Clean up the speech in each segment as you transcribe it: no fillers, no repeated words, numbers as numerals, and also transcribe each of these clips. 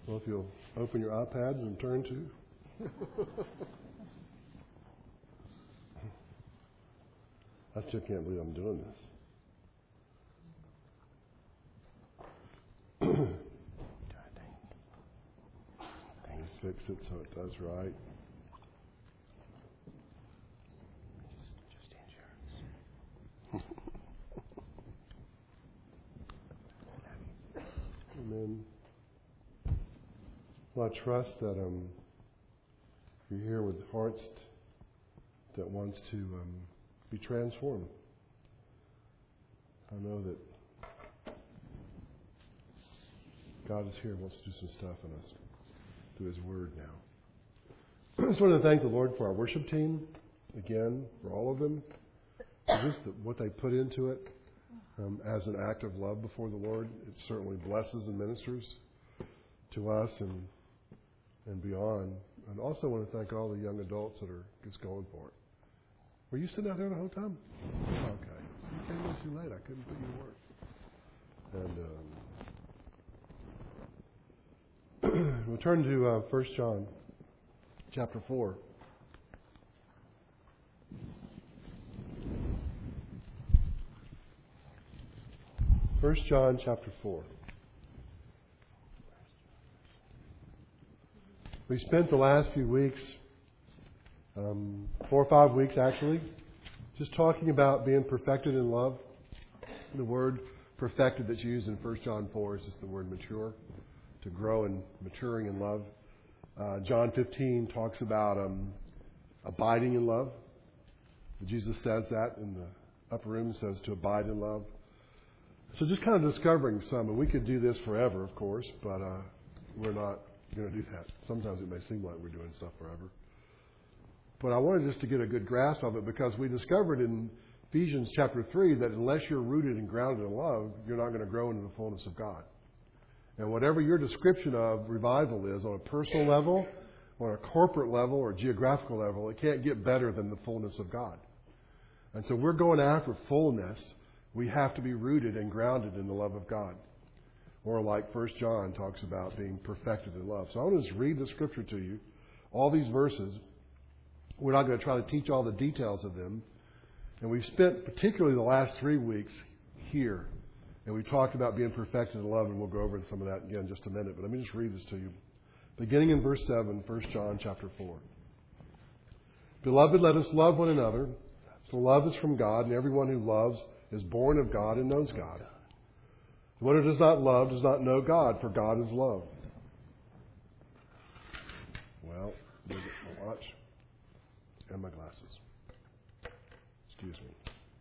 Well, if you'll open your iPads and turn to. I still can't believe I'm doing this. Let me fix it so it does right. Amen. Well, I trust that you're here with hearts that wants to be transformed. I know that God is here and wants to do some stuff in us through His Word now. I just want to thank the Lord for our worship team, again, for all of them, for just what they put into it as an act of love before the Lord. It certainly blesses and ministers to us and beyond. And also want to thank all the young adults that are just going for it. Were you sitting out there the whole time? Okay. So you came in too late. I couldn't put you to work. And we'll turn to 1 John chapter 4. 1 John chapter 4. We spent the last few weeks, 4 or 5 weeks actually, just talking about being perfected in love. The word perfected that's used in 1 John 4 is just the word mature, to grow and maturing in love. John 15 talks about abiding in love. Jesus says that in the upper room, says to abide in love. So just kind of discovering some, and we could do this forever, of course, but we're not going to do that. Sometimes it may seem like we're doing stuff forever. But I wanted just to get a good grasp of it, because we discovered in Ephesians chapter 3 that unless you're rooted and grounded in love, you're not going to grow into the fullness of God. And whatever your description of revival is on a personal level, on a corporate level, or geographical level, it can't get better than the fullness of God. And so we're going after fullness. We have to be rooted and grounded in the love of God. Or like 1 John talks about being perfected in love. So I want to just read the scripture to you. All these verses. We're not going to try to teach all the details of them. And we've spent particularly the last 3 weeks here. And we talked about being perfected in love, and we'll go over some of that again in just a minute. But let me just read this to you. Beginning in verse 7, 1 John chapter 4. Beloved, let us love one another. For love is from God, and everyone who loves is born of God and knows God. The one who does not love does not know God, for God is love. Well, let me get my watch and my glasses. Excuse me.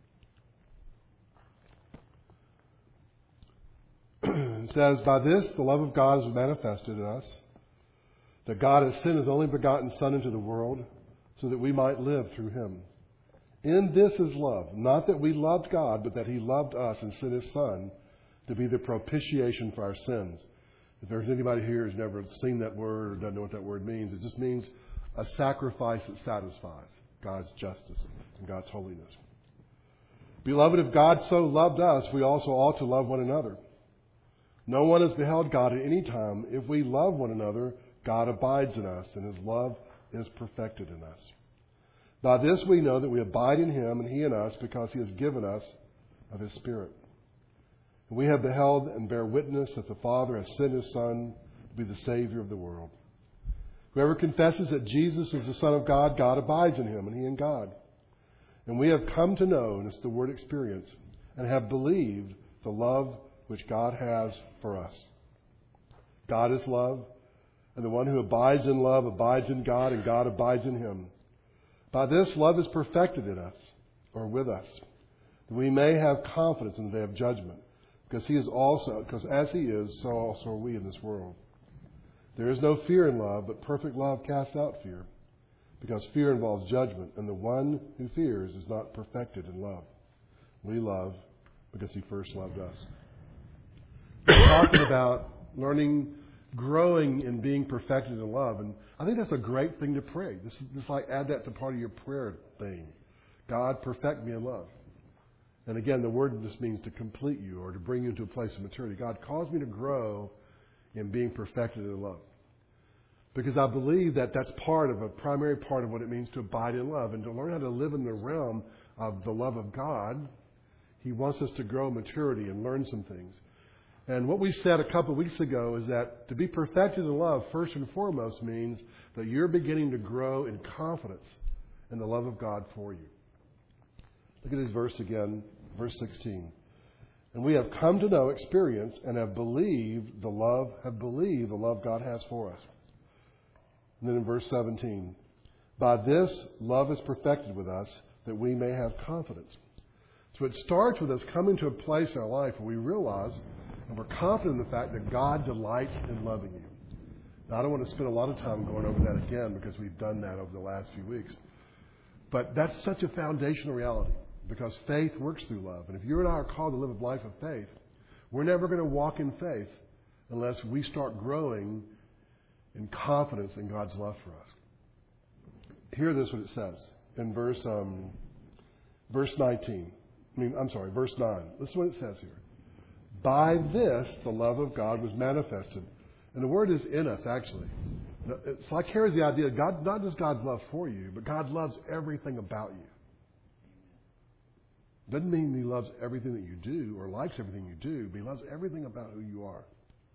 It says, by this the love of God is manifested in us, that God has sent His only begotten Son into the world, so that we might live through Him. In this is love, not that we loved God, but that He loved us and sent His Son to be the propitiation for our sins. If there's anybody here who's never seen that word or doesn't know what that word means, it just means a sacrifice that satisfies God's justice and God's holiness. Beloved, if God so loved us, we also ought to love one another. No one has beheld God at any time. If we love one another, God abides in us, and His love is perfected in us. By this we know that we abide in Him and He in us, because He has given us of His Spirit. And we have beheld and bear witness that the Father has sent His Son to be the Savior of the world. Whoever confesses that Jesus is the Son of God, God abides in Him and He in God. And we have come to know, and it's the word experience, and have believed the love which God has for us. God is love, and the one who abides in love abides in God, and God abides in him. By this, love is perfected in us, or with us, that we may have confidence in the day of judgment, because as He is, so also are we in this world. There is no fear in love, but perfect love casts out fear, because fear involves judgment, and the one who fears is not perfected in love. We love because He first loved us. We're talking about learning, growing in being perfected in love, and I think that's a great thing to pray. Just like add that to part of your prayer thing. God, perfect me in love. And again, the word just means to complete you or to bring you into a place of maturity. God, cause me to grow in being perfected in love. Because I believe that that's a primary part of what it means to abide in love. And to learn how to live in the realm of the love of God, He wants us to grow in maturity and learn some things. And what we said a couple of weeks ago is that to be perfected in love, first and foremost, means that you're beginning to grow in confidence in the love of God for you. Look at this verse again, verse 16. And we have come to know, experience, and have believed the love God has for us. And then in verse 17, by this love is perfected with us, that we may have confidence. So it starts with us coming to a place in our life where we realize and we're confident in the fact that God delights in loving you. Now, I don't want to spend a lot of time going over that again because we've done that over the last few weeks. But that's such a foundational reality because faith works through love. And if you and I are called to live a life of faith, we're never going to walk in faith unless we start growing in confidence in God's love for us. Hear this what it says in verse 9. Verse 9. This is what it says here. By this, the love of God was manifested. And the word is in us, actually. It's like here's the idea. God, not just God's love for you, but God loves everything about you. Doesn't mean He loves everything that you do or likes everything you do, but He loves everything about who you are.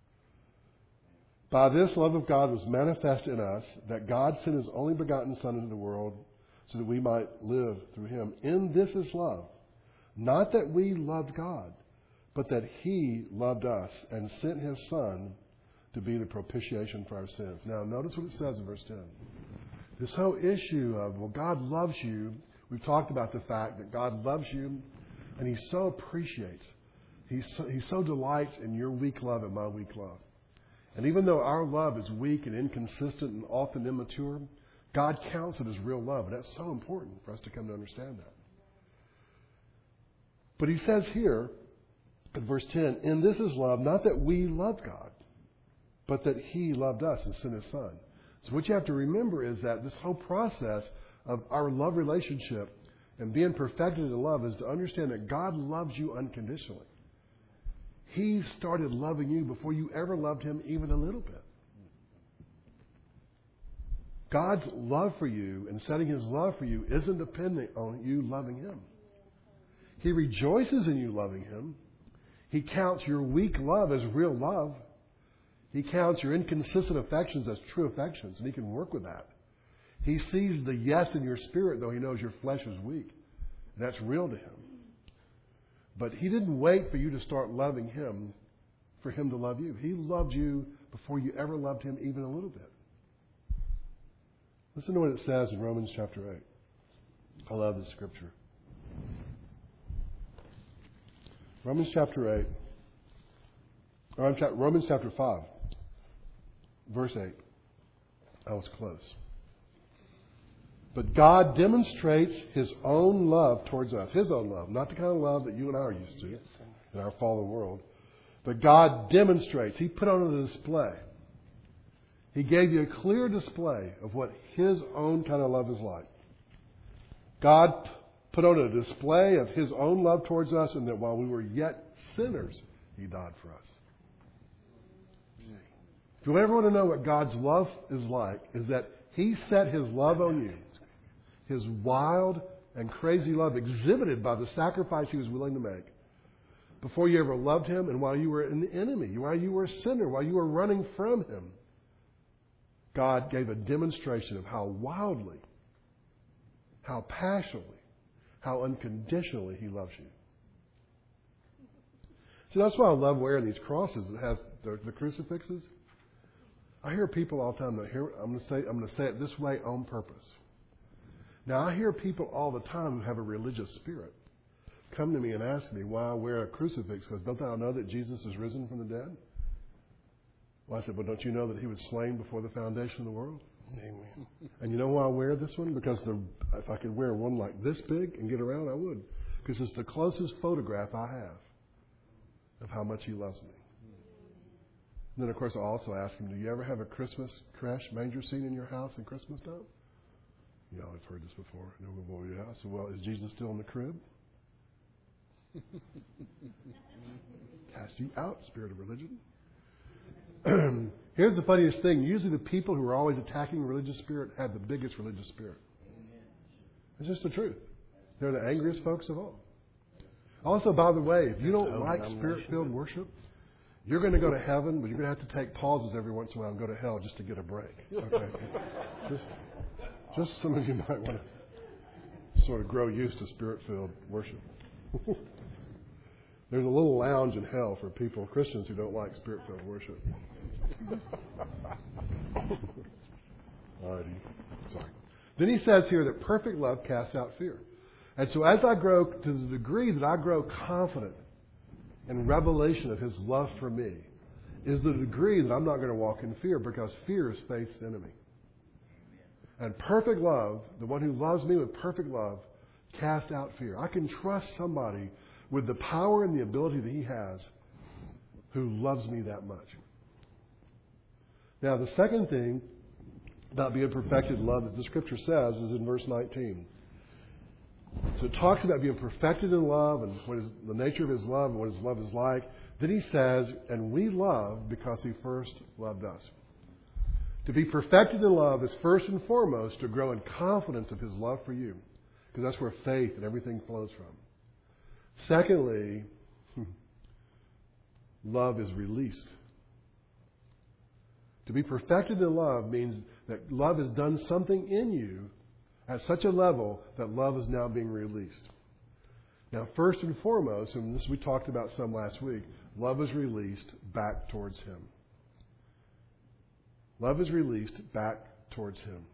By this, love of God was manifest in us, that God sent His only begotten Son into the world so that we might live through Him. In this is love. Not that we loved God, but that He loved us and sent His Son to be the propitiation for our sins. Now, notice what it says in verse 10. This whole issue of, well, God loves you. We've talked about the fact that God loves you and He so appreciates. He so delights in your weak love and my weak love. And even though our love is weak and inconsistent and often immature, God counts it as real love. And that's so important for us to come to understand that. But He says here, in verse 10, in this is love, not that we loved God, but that He loved us and sent His Son. So what you have to remember is that this whole process of our love relationship and being perfected in love is to understand that God loves you unconditionally. He started loving you before you ever loved Him even a little bit. God's love for you and setting His love for you isn't dependent on you loving Him. He rejoices in you loving Him. He counts your weak love as real love. He counts your inconsistent affections as true affections, and He can work with that. He sees the yes in your spirit, though He knows your flesh is weak. That's real to Him. But He didn't wait for you to start loving Him for Him to love you. He loved you before you ever loved Him even a little bit. Listen to what it says in Romans chapter 8. I love this scripture. Romans chapter 5, verse 8. I was close. But God demonstrates His own love towards us. His own love. Not the kind of love that you and I are used to in our fallen world. But God demonstrates. He put on a display. He gave you a clear display of what His own kind of love is like. God put on a display of His own love towards us, and that while we were yet sinners, He died for us. If you ever want to know what God's love is like, is that He set His love on you. His wild and crazy love exhibited by the sacrifice He was willing to make. Before you ever loved Him and while you were an enemy, while you were a sinner, while you were running from Him, God gave a demonstration of how wildly, how passionately, how unconditionally He loves you. So that's why I love wearing these crosses that has the crucifixes. I hear people all the time that I'm going to say it this way on purpose. Now I hear people all the time who have a religious spirit come to me and ask me why I wear a crucifix, because don't I know that Jesus is risen from the dead? Well, I said, well, don't you know that He was slain before the foundation of the world? Amen. And you know why I wear this one? Because if I could wear one like this big and get around, I would. Because it's the closest photograph I have of how much He loves me. And then, of course, I also ask Him, do you ever have a Christmas creche manger scene in your house in Christmas time? Y'all have heard this before. No, we'll go to your house. Well, is Jesus still in the crib? Cast you out, spirit of religion. Here's the funniest thing. Usually the people who are always attacking religious spirit have the biggest religious spirit. It's just the truth. They're the angriest folks of all. Also, by the way, if you don't like spirit-filled worship, you're going to go to heaven, but you're going to have to take pauses every once in a while and go to hell just to get a break. Okay? just some of you might want to sort of grow used to spirit-filled worship. There's a little lounge in hell for people, Christians, who don't like spirit-filled worship. Alrighty. Sorry. Then he says here that perfect love casts out fear. And so as I grow, to the degree that I grow confident in revelation of his love for me, is the degree that I'm not going to walk in fear, because fear is faith's enemy. And perfect love, the one who loves me with perfect love, casts out fear. I can trust somebody with the power and the ability that he has who loves me that much. Now, the second thing about being perfected in love that the Scripture says is in verse 19. So it talks about being perfected in love and what is the nature of his love and what his love is like. Then he says, and we love because he first loved us. To be perfected in love is first and foremost to grow in confidence of his love for you, because that's where faith and everything flows from. Secondly, love is released. To be perfected in love means that love has done something in you at such a level that love is now being released. Now, first and foremost, and this we talked about some last week, love is released back towards him. Love is released back towards him.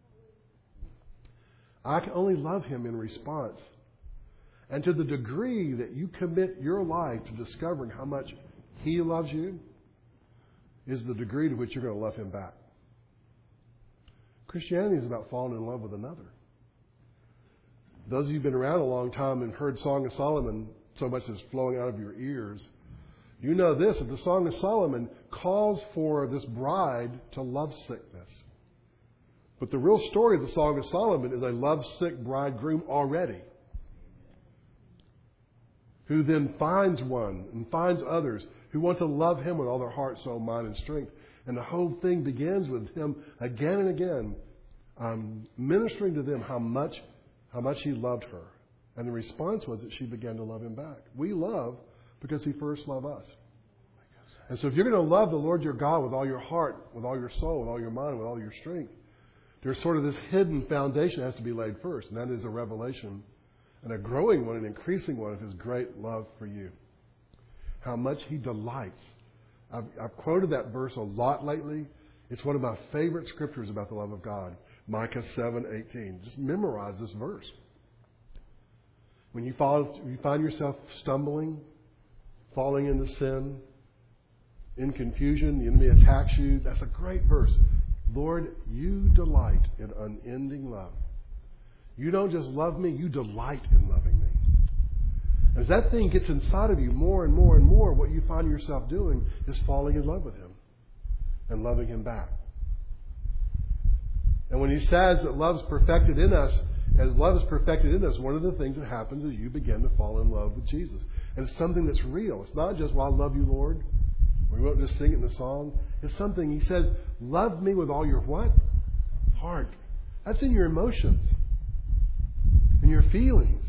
I can only love him in response. And to the degree that you commit your life to discovering how much he loves you is the degree to which you're going to love him back. Christianity is about falling in love with another. Those of you who've been around a long time and heard Song of Solomon so much as flowing out of your ears, you know this, that the Song of Solomon calls for this bride to lovesickness. But the real story of the Song of Solomon is a lovesick bridegroom already, who then finds one and finds others who want to love him with all their heart, soul, mind, and strength. And the whole thing begins with him again and again ministering to them how much he loved her. And the response was that she began to love him back. We love because he first loved us. And so if you're going to love the Lord your God with all your heart, with all your soul, with all your mind, with all your strength, there's sort of this hidden foundation that has to be laid first. And that is a revelation and a growing one, an increasing one of his great love for you. How much he delights. I've quoted that verse a lot lately. It's one of my favorite scriptures about the love of God. Micah 7:18. Just memorize this verse. When you find yourself stumbling, falling into sin, in confusion, the enemy attacks you, that's a great verse. Lord, you delight in unending love. You don't just love me, you delight in loving me. As that thing gets inside of you more and more and more, what you find yourself doing is falling in love with him and loving him back. And when he says that love is perfected in us, as love is perfected in us, one of the things that happens is you begin to fall in love with Jesus. And it's something that's real. It's not just, well, I love you, Lord. We won't just sing it in the song. It's something, he says, love me with all your what? Heart. That's in your emotions, in your feelings.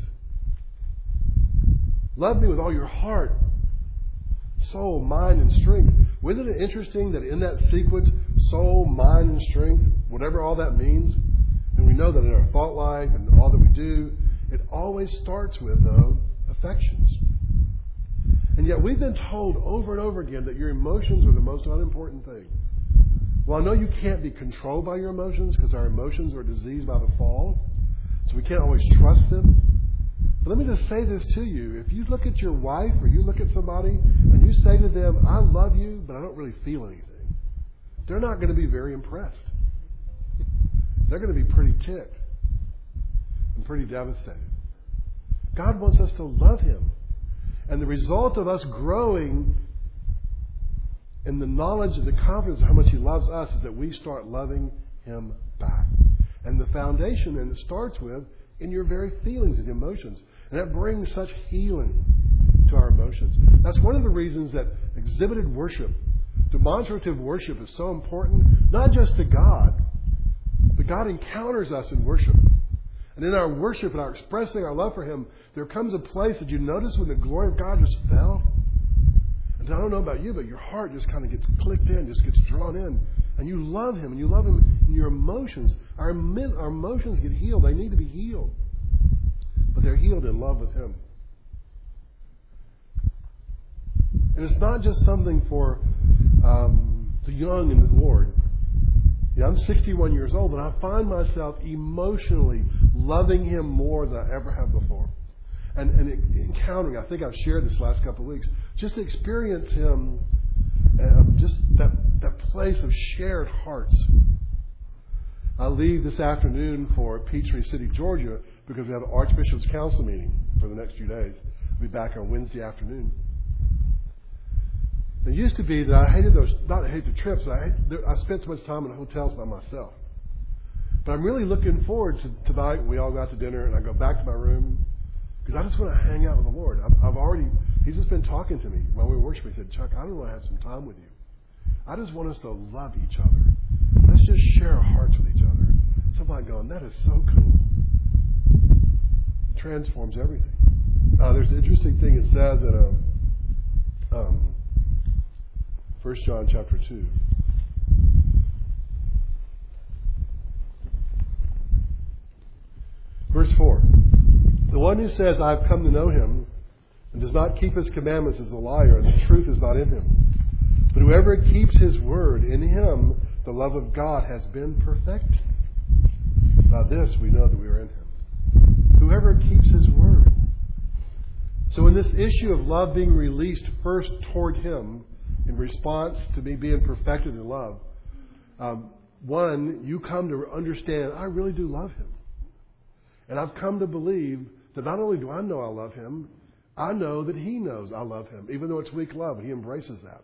Love me with all your heart, soul, mind, and strength. Isn't it interesting that in that sequence, soul, mind, and strength, whatever all that means, and we know that in our thought life and all that we do, it always starts with, though, affections. And yet we've been told over and over again that your emotions are the most unimportant thing. Well, I know you can't be controlled by your emotions because our emotions are diseased by the fall, so we can't always trust them. But let me just say this to you. If you look at your wife or you look at somebody and you say to them, I love you, but I don't really feel anything, they're not going to be very impressed. They're going to be pretty ticked and pretty devastated. God wants us to love him. And the result of us growing in the knowledge and the confidence of how much he loves us is that we start loving him back. And the foundation, and it starts with, in your very feelings and emotions. And that brings such healing to our emotions. That's one of the reasons that exhibited worship Demonstrative worship is so important, not just to God, but God encounters us in worship. And in our worship and our expressing our love for Him, there comes a place that you notice when the glory of God just fell. And I don't know about you, but your heart just kind of gets clicked in, just gets drawn in. And you love Him, and you love Him in your emotions. Our emotions get healed. They need to be healed. But they're healed in love with Him. And it's not just something for the young in the Lord. I'm 61 years old, and I find myself emotionally loving Him more than I ever have before. And encountering, I think I've shared this last couple of weeks, just to experience Him, just that place of shared hearts. I leave this afternoon for Peachtree City, Georgia, because we have an Archbishop's Council meeting for the next few days. I'll be back on Wednesday afternoon. It used to be that I hated the trips. I spent so much time in hotels by myself. But I'm really looking forward to tonight when we all go out to dinner and I go back to my room because I just want to hang out with the Lord. He's just been talking to me while we were worshiping. He said, Chuck, I don't want to have some time with you. I just want us to love each other. Let's just share our hearts with each other. Somebody going, that is so cool. It transforms everything. There's an interesting thing it says in 1 John chapter 2. Verse 4. The one who says, I have come to know Him, and does not keep His commandments is a liar, and the truth is not in him. But whoever keeps His word, in him the love of God has been perfected. By this we know that we are in Him. Whoever keeps His word. So in this issue of love being released first toward Him, in response to me being perfected in love, one, you come to understand, I really do love Him. And I've come to believe that not only do I know I love Him, I know that He knows I love Him, even though it's weak love, and He embraces that.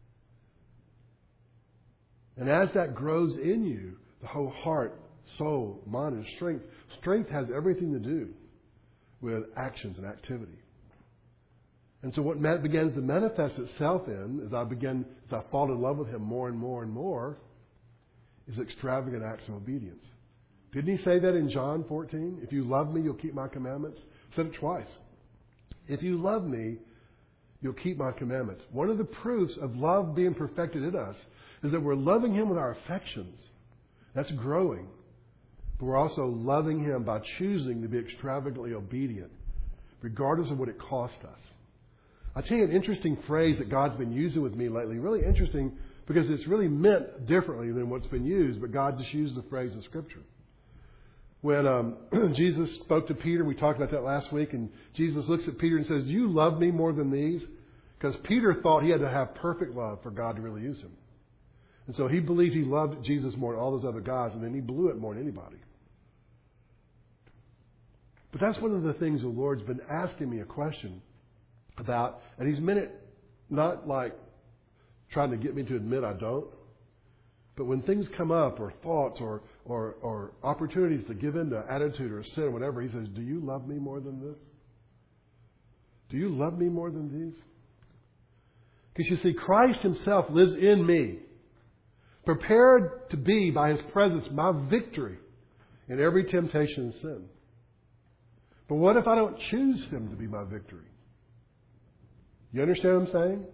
And as that grows in you, the whole heart, soul, mind, and strength has everything to do with actions and activity. And so what begins to manifest itself in, as I fall in love with Him more and more and more, is extravagant acts of obedience. Didn't He say that in John 14? If you love me, you'll keep my commandments. He said it twice. If you love me, you'll keep my commandments. One of the proofs of love being perfected in us is that we're loving Him with our affections. That's growing. But we're also loving Him by choosing to be extravagantly obedient, regardless of what it costs us. I'll tell you an interesting phrase that God's been using with me lately. Really interesting because it's really meant differently than what's been used, but God just used the phrase in Scripture. When Jesus spoke to Peter, we talked about that last week, and Jesus looks at Peter and says, do you love me more than these? Because Peter thought he had to have perfect love for God to really use him. And so he believed he loved Jesus more than all those other guys, and then he blew it more than anybody. But that's one of the things the Lord's been asking me a question about, and He's meant it not like trying to get me to admit I don't, but when things come up, or thoughts, or opportunities to give in to attitude or sin or whatever, He says, do you love me more than this? Do you love me more than these? Because you see, Christ Himself lives in me, prepared to be, by His presence, my victory in every temptation and sin. But what if I don't choose Him to be my victory? You understand what I'm saying?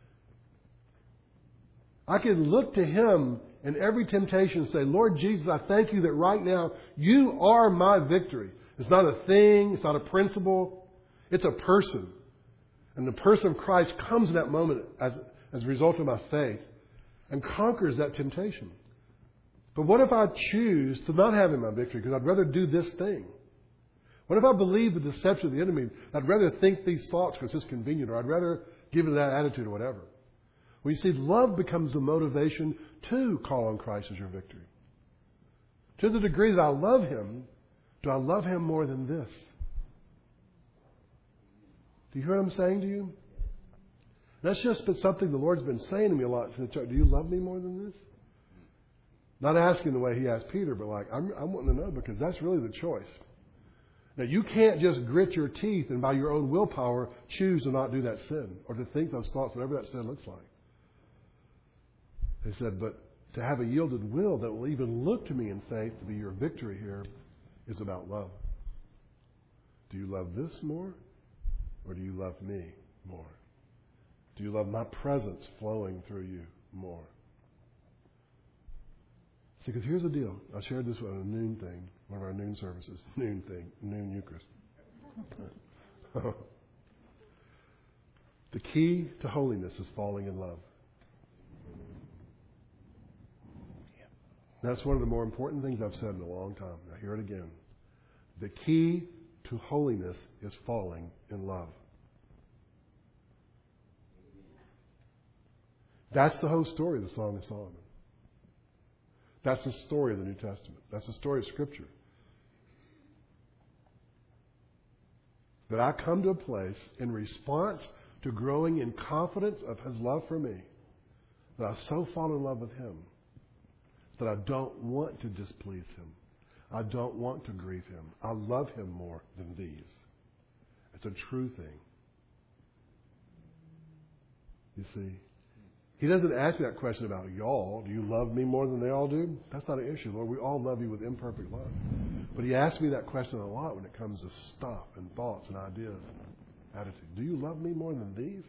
I can look to Him in every temptation and say, Lord Jesus, I thank You that right now You are my victory. It's not a thing. It's not a principle. It's a person. And the person of Christ comes in that moment as a result of my faith and conquers that temptation. But what if I choose to not have Him my victory because I'd rather do this thing? What if I believe the deception of the enemy? I'd rather think these thoughts because it's convenient, or I'd rather give it that attitude or whatever. Well, you see, love becomes the motivation to call on Christ as your victory. To the degree that I love Him, do I love Him more than this? Do you hear what I'm saying to you? That's just been something the Lord's been saying to me a lot. Do you love me more than this? Not asking the way He asked Peter, but I'm wanting to know, because that's really the choice. Now, you can't just grit your teeth and by your own willpower choose to not do that sin or to think those thoughts, whatever that sin looks like. He said, but to have a yielded will that will even look to me in faith to be your victory here is about love. Do you love this more, or do you love me more? Do you love my presence flowing through you more? See, because here's the deal. I shared this with a noon thing, one of our noon services. Noon Eucharist. The key to holiness is falling in love. That's one of the more important things I've said in a long time. I hear it again. The key to holiness is falling in love. That's the whole story of the Song of Solomon. That's the story of the New Testament. That's the story of Scripture. That I come to a place in response to growing in confidence of His love for me, that I so fall in love with Him that I don't want to displease Him. I don't want to grieve Him. I love Him more than these. It's a true thing. You see? He doesn't ask me that question about y'all. Do you love me more than they all do? That's not an issue, Lord. We all love you with imperfect love. But He asks me that question a lot when it comes to stuff and thoughts and ideas, attitude. Do you love me more than these?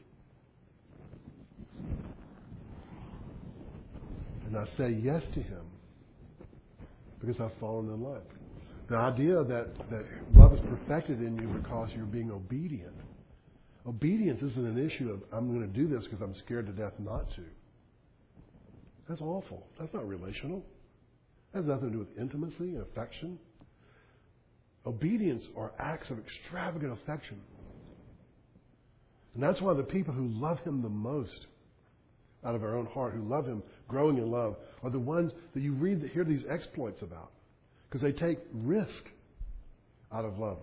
And I say yes to Him because I've fallen in love. The idea that love is perfected in you because you're being obedient. Obedience isn't an issue of, I'm going to do this because I'm scared to death not to. That's awful. That's not relational. That has nothing to do with intimacy and affection. Obedience are acts of extravagant affection. And that's why the people who love Him the most out of our own heart, who love Him, growing in love, are the ones that you hear these exploits about. Because they take risk out of love.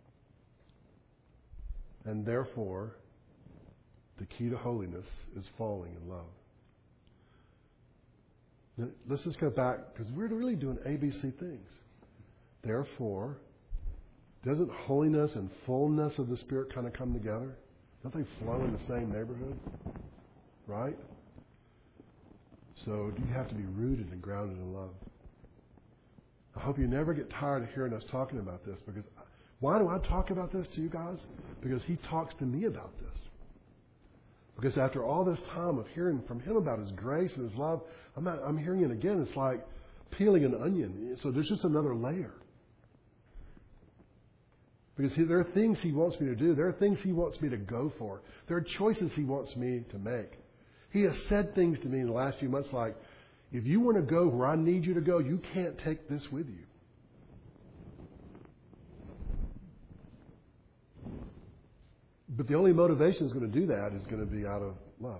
And therefore, the key to holiness is falling in love. Now, let's just go back, because we're really doing ABC things. Therefore, doesn't holiness and fullness of the Spirit kind of come together? Don't they flow in the same neighborhood? Right? So, do you have to be rooted and grounded in love? I hope you never get tired of hearing us talking about this, because why do I talk about this to you guys? Because He talks to me about this. Because after all this time of hearing from Him about His grace and His love, I'm hearing it again. It's like peeling an onion. So there's just another layer. Because there are things He wants me to do. There are things He wants me to go for. There are choices He wants me to make. He has said things to me in the last few months like, if you want to go where I need you to go, you can't take this with you. But the only motivation is going to do that is going to be out of love.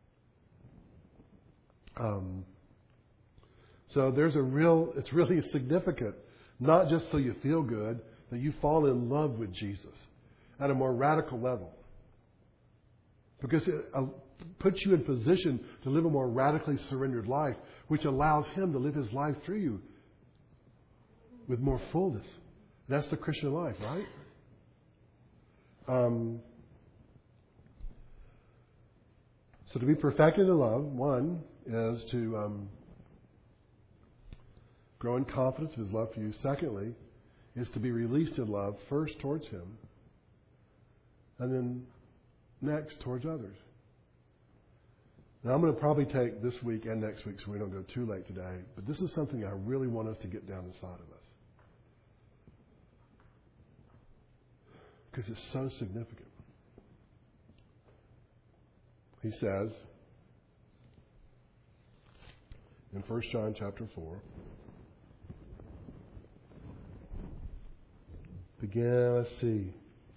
So it's really significant, not just so you feel good, that you fall in love with Jesus at a more radical level. Because it puts you in position to live a more radically surrendered life, which allows Him to live His life through you with more fullness. That's the Christian life, right? So to be perfected in love, one is to grow in confidence of His love for you. Secondly, is to be released in love, first towards Him, and then next towards others. Now I'm going to probably take this week and next week so we don't go too late today, but this is something I really want us to get down inside of us. Because it's so significant. He says in 1 John chapter 4, let's see,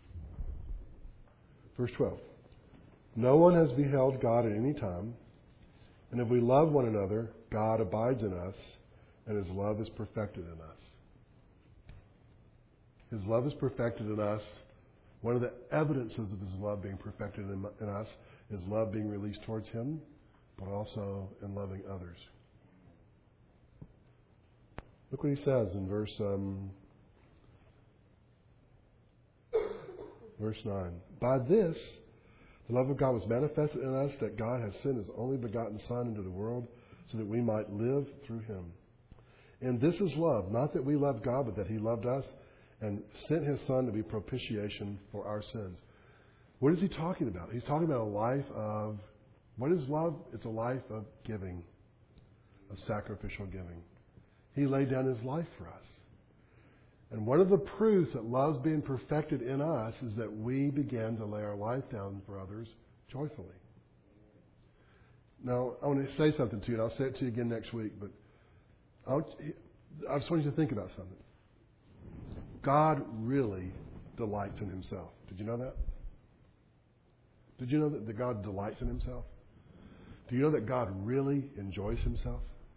verse 12. No one has beheld God at any time, and if we love one another, God abides in us, and His love is perfected in us. His love is perfected in us. One of the evidences of His love being perfected in us is love being released towards Him, but also in loving others. Look what he says in verse 9. By this, the love of God was manifested in us, that God has sent His only begotten Son into the world so that we might live through him. And this is love, not that we loved God, but that he loved us and sent his Son to be propitiation for our sins. What is he talking about? He's talking about a life of, what is love? It's a life of giving, of sacrificial giving. He laid down his life for us. And one of the proofs that love's being perfected in us is that we begin to lay our life down for others joyfully. Now, I want to say something to you, and I'll say it to you again next week, but I just want you to think about something. God really delights in himself. Did you know that? Did you know that God delights in himself? Do you know that God really enjoys himself?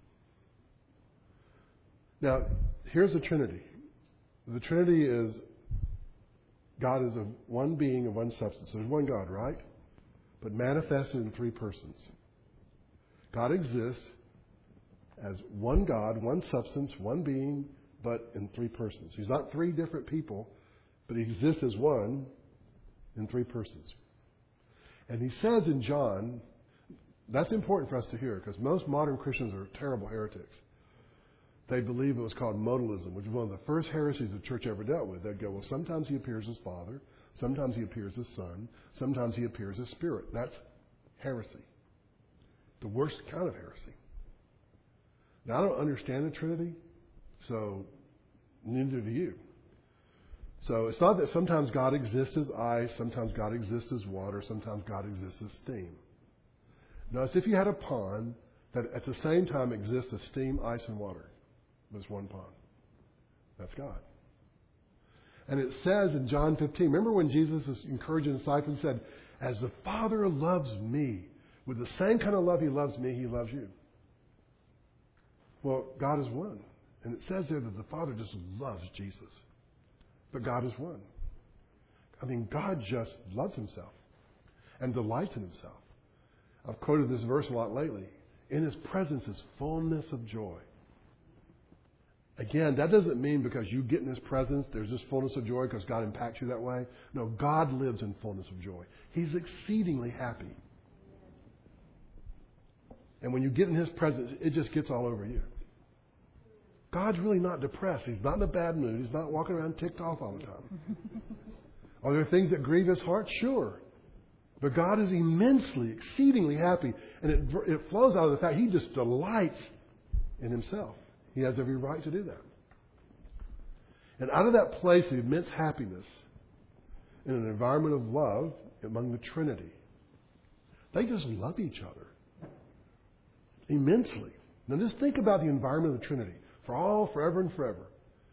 Now, here's the Trinity. The Trinity is, God is of one being of one substance. There's one God, right? But manifested in three persons. God exists as one God, one substance, one being, but in three persons. He's not three different people, but he exists as one in three persons. And he says in John, that's important for us to hear, because most modern Christians are terrible heretics. They believe it was called modalism, which is one of the first heresies the church ever dealt with. They'd go, well, sometimes he appears as Father, sometimes he appears as Son, sometimes he appears as Spirit. That's heresy. The worst kind of heresy. Now, I don't understand the Trinity, so neither do you. So it's not that sometimes God exists as ice, sometimes God exists as water, sometimes God exists as steam. No, it's if you had a pond that at the same time exists as steam, ice, and water. There's one pond. That's God. And it says in John 15, remember when Jesus is encouraging the disciples and said, as the Father loves me, with the same kind of love he loves me, he loves you. Well, God is one. And it says there that the Father just loves Jesus. But God is one. I mean, God just loves himself and delights in himself. I've quoted this verse a lot lately. In his presence is fullness of joy. Again, that doesn't mean because you get in his presence, there's this fullness of joy because God impacts you that way. No, God lives in fullness of joy. He's exceedingly happy. And when you get in his presence, it just gets all over you. God's really not depressed. He's not in a bad mood. He's not walking around ticked off all the time. Are there things that grieve his heart? Sure. But God is immensely, exceedingly happy. And it flows out of the fact he just delights in himself. He has every right to do that. And out of that place of immense happiness, in an environment of love among the Trinity, they just love each other immensely. Now just think about the environment of the Trinity for all, forever and forever.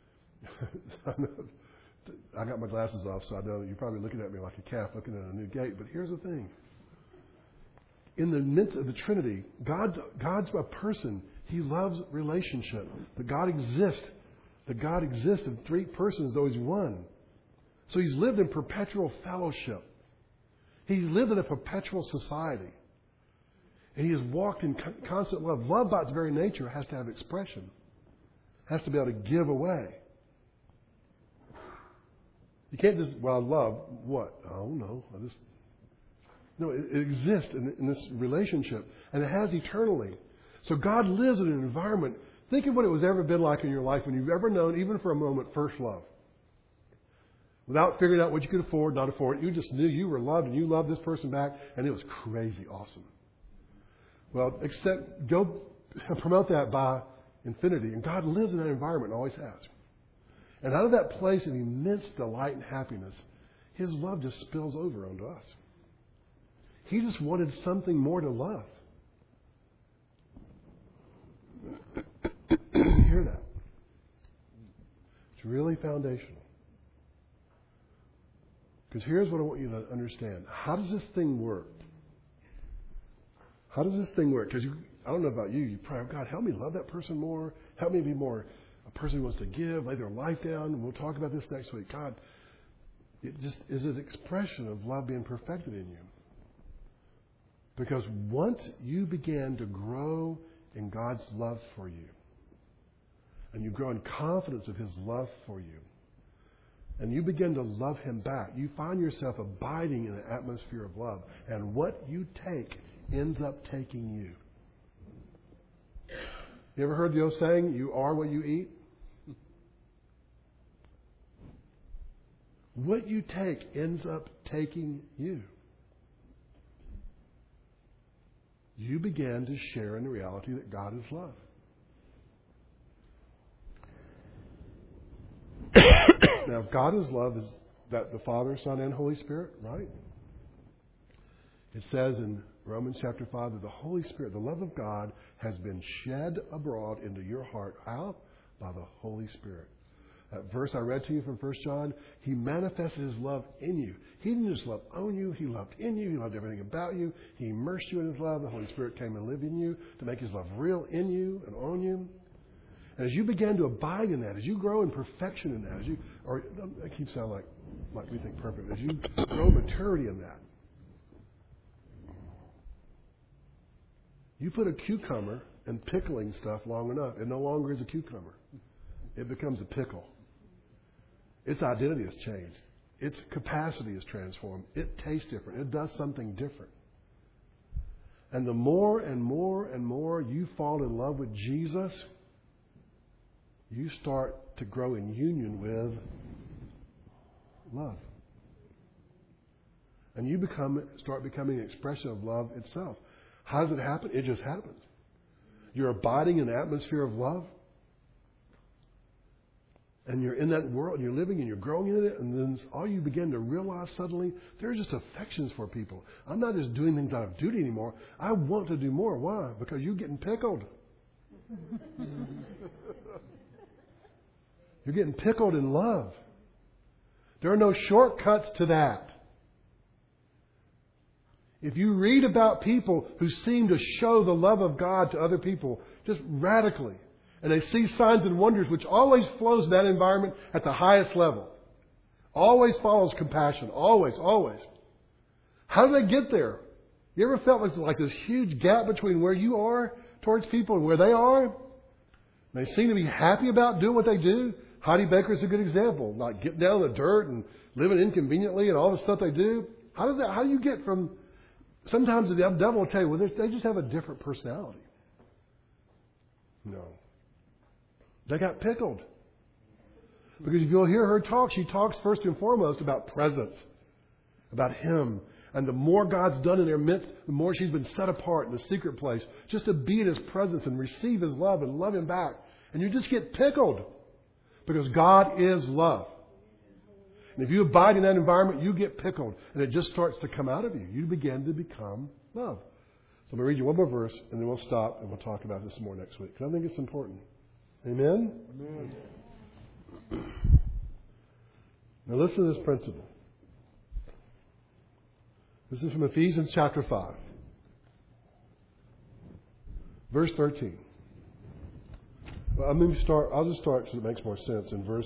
I got my glasses off, so I know that you're probably looking at me like a calf looking at a new gate. But here's the thing. In the midst of the Trinity, God's a person. He loves relationship. That God exists. That God exists in three persons, though he's one. So he's lived in perpetual fellowship. He's lived in a perpetual society. And he has walked in constant love. Love by its very nature has to have expression. Has to be able to give away. You can't just, well, I love what? Oh, no. No, it exists in this relationship. And it has eternally. So God lives in an environment. Think of what it was ever been like in your life when you've ever known, even for a moment, first love. Without figuring out what you could afford, not afford. You just knew you were loved and you loved this person back. And it was crazy awesome. Well, except go promote that by infinity. And God lives in that environment and always has. And out of that place of immense delight and happiness, his love just spills over onto us. He just wanted something more to love. You hear that? It's really foundational. Because here's what I want you to understand. How does this thing work? How does this thing work? Because I don't know about you. You pray, oh God, help me love that person more. Help me be more a person who wants to give, lay their life down. And we'll talk about this next week. God, it just is an expression of love being perfected in you. Because once you begin to grow in God's love for you, and you grow in confidence of his love for you, and you begin to love him back, you find yourself abiding in an atmosphere of love. And what you take ends up taking you. You ever heard the old saying, you are what you eat? What you take ends up taking you. You began to share in the reality that God is love. Now, if God is love, is that the Father, Son, and Holy Spirit, right? It says in Romans chapter 5 that the Holy Spirit, the love of God, has been shed abroad into your heart. How? By the Holy Spirit. That verse I read to you from 1 John, He manifested His love in you. He didn't just love on you. He loved in you. He loved everything about you. He immersed you in His love. The Holy Spirit came and lived in you to make His love real in you and on you. And as you begin to abide in that, as you grow in perfection in that, I keep sounding like we think perfect, as you grow maturity in that, you put a cucumber in pickling stuff long enough, it no longer is a cucumber. It becomes a pickle. Its identity has changed. Its capacity is transformed. It tastes different. It does something different. And the more and more and more you fall in love with Jesus, you start to grow in union with love. And you start becoming an expression of love itself. How does it happen? It just happens. You're abiding in an atmosphere of love. And you're in that world, and you're living, and you're growing in it, and then all you begin to realize suddenly, there's just affections for people. I'm not just doing things out of duty anymore. I want to do more. Why? Because you're getting pickled. You're getting pickled in love. There are no shortcuts to that. If you read about people who seem to show the love of God to other people just radically, and they see signs and wonders, which always flows in that environment at the highest level. Always follows compassion. Always, always. How do they get there? You ever felt like this huge gap between where you are towards people and where they are? They seem to be happy about doing what they do. Heidi Baker is a good example. Like getting down in the dirt and living inconveniently and all the stuff they do. How do you get from... Sometimes the devil will tell you, well, they just have a different personality. No. They got pickled. Because if you'll hear her talk, she talks first and foremost about presence, about Him. And the more God's done in their midst, the more she's been set apart in the secret place, just to be in His presence and receive His love and love Him back. And you just get pickled. Because God is love. And if you abide in that environment, you get pickled. And it just starts to come out of you. You begin to become love. So I'm going to read you one more verse, and then we'll stop and we'll talk about this more next week. Because I think it's important. Amen? Amen. Now listen to this principle. This is from Ephesians chapter 5. Verse 13. Well, I'll just start so it makes more sense in verse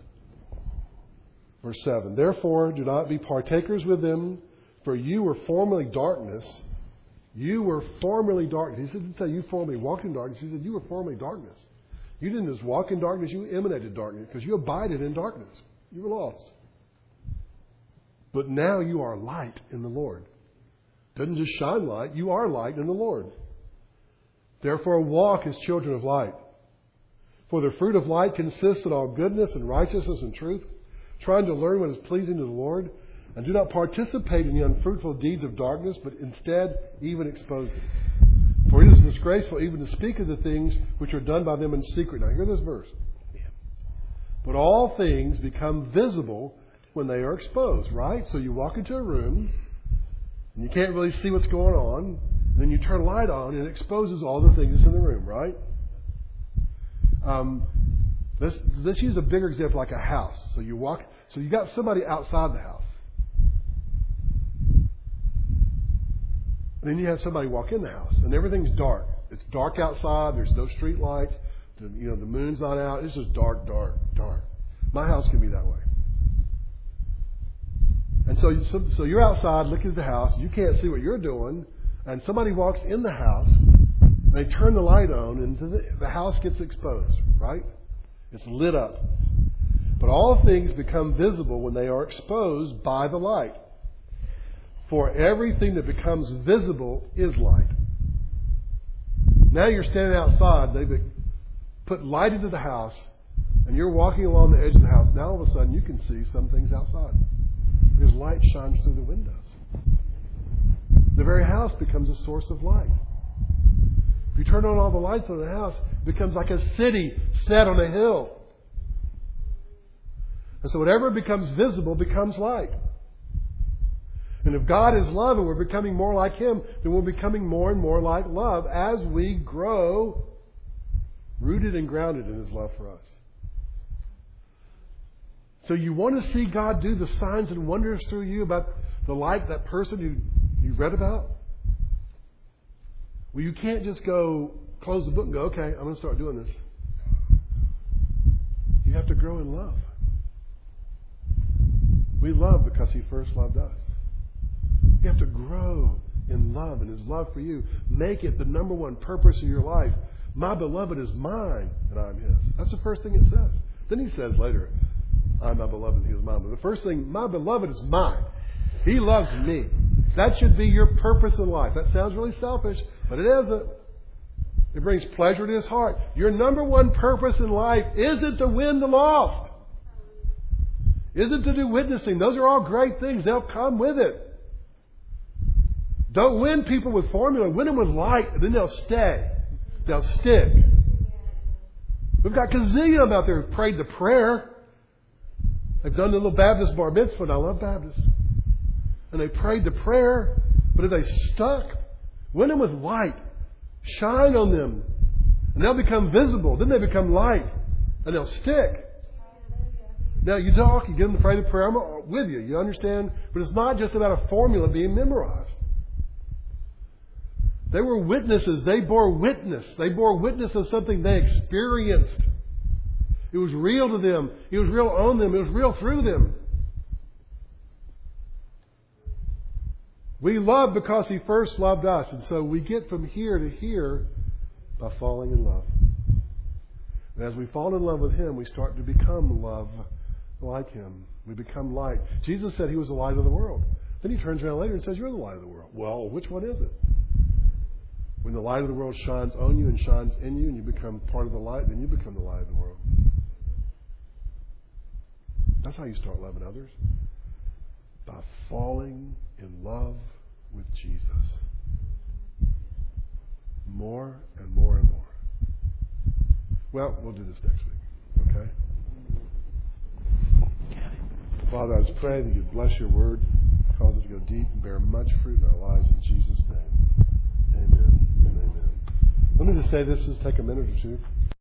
7. Therefore, do not be partakers with them, for you were formerly darkness. You were formerly darkness. He didn't say you formerly walked in darkness. He said you were formerly darkness. You didn't just walk in darkness, you emanated darkness because you abided in darkness. You were lost. But now you are light in the Lord. Doesn't just shine light, you are light in the Lord. Therefore walk as children of light. For the fruit of light consists in all goodness and righteousness and truth, trying to learn what is pleasing to the Lord, and do not participate in the unfruitful deeds of darkness, but instead even expose them. For it is disgraceful even to speak of the things which are done by them in secret. Now hear this verse. But all things become visible when they are exposed, right? So you walk into a room, and you can't really see what's going on. Then you turn a light on, and it exposes all the things that's in the room, right? Let's use a bigger example like a house. So you got somebody outside the house. And then you have somebody walk in the house, and everything's dark. It's dark outside. There's no street lights. The moon's not out. It's just dark, dark, dark. My house can be that way. And so you're outside looking at the house. You can't see what you're doing. And somebody walks in the house. And they turn the light on, and the house gets exposed, right? It's lit up. But all things become visible when they are exposed by the light. For everything that becomes visible is light. Now you're standing outside. They've put light into the house, and you're walking along the edge of the house. Now all of a sudden you can see some things outside because light shines through the windows. The very house becomes a source of light. If you turn on all the lights in the house, it becomes like a city set on a hill. And so whatever becomes visible becomes light. And if God is love and we're becoming more like Him, then we're becoming more and more like love as we grow rooted and grounded in His love for us. So you want to see God do the signs and wonders through you about the light, that person you read about? Well, you can't just go close the book and go, okay, I'm going to start doing this. You have to grow in love. We love because He first loved us. You have to grow in love and His love for you. Make it the number one purpose of your life. My beloved is mine and I'm His. That's the first thing it says. Then He says later, I'm my beloved and He is mine. But the first thing, my beloved is mine. He loves me. That should be your purpose in life. That sounds really selfish, but it isn't. It brings pleasure to His heart. Your number one purpose in life isn't to win the lost. Isn't to do witnessing. Those are all great things. They'll come with it. Don't win people with formula. Win them with light, and then they'll stay. They'll stick. We've got gazillion of them out there who've prayed the prayer. They've done the little Baptist bar mitzvah, and I love Baptists. And they prayed the prayer, but if they stuck, win them with light. Shine on them. And they'll become visible. Then they become light. And they'll stick. Now you talk, you get them to pray the prayer. I'm with you. You understand? But it's not just about a formula being memorized. They were witnesses. They bore witness. They bore witness of something they experienced. It was real to them. It was real on them. It was real through them. We love because He first loved us. And so we get from here to here by falling in love. And as we fall in love with Him, we start to become love like Him. We become light. Jesus said He was the light of the world. Then He turns around later and says, you're the light of the world. Well, which one is it? When the light of the world shines on you and shines in you and you become part of the light, then you become the light of the world. That's how you start loving others. By falling in love with Jesus. More and more and more. Well, we'll do this next week. Okay? Father, I just pray that You bless Your word, cause it to go deep and bear much fruit in our lives in Jesus' name. Amen and amen. Let me just say this, just take a minute or two.